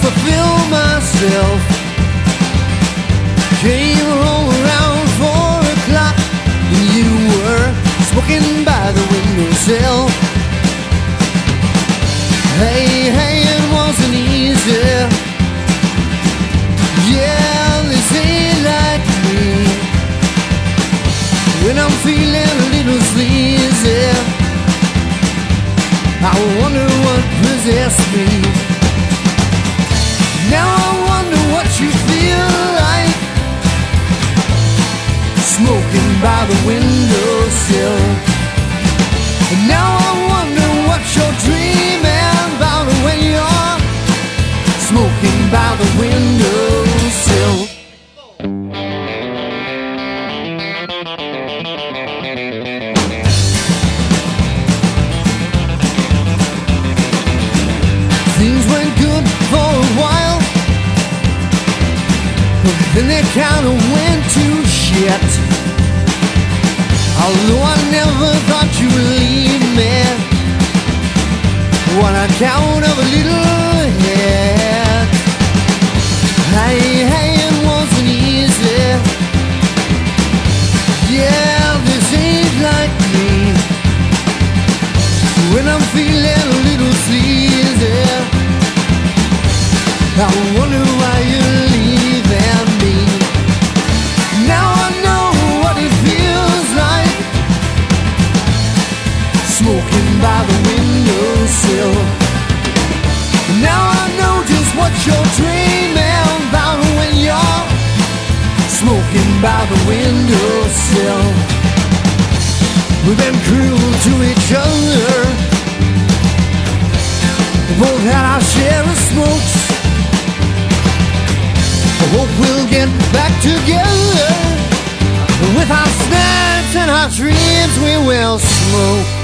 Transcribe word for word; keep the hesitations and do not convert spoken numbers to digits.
fulfill myself. Came home around four o'clock, and you were smoking by the windowsill. Hey, hey, it wasn't easy. Yeah, this ain't like me. When I'm feeling a little sleazy, I wonder what possessed me. Now I wonder what you feel like, smoking by the windowsill. And now I wonder what you're dreaming about when you're smoking by the windowsill. Things went good for a while, but then they kinda went to shit. Although I never thought you would leave me, on account of a little hit. Hey, hey, it wasn't easy. Yeah, this ain't like me. When I'm feeling a little sleazy, I wonder why you're leaving me. Now I know what it feels like, smoking by the windowsill. Now I know just what you're dreaming about when you're smoking by the windowsill. We've been cruel to each other, we both had our share of smokes. I hope we'll get back together, with our snaps and our dreams we will smoke.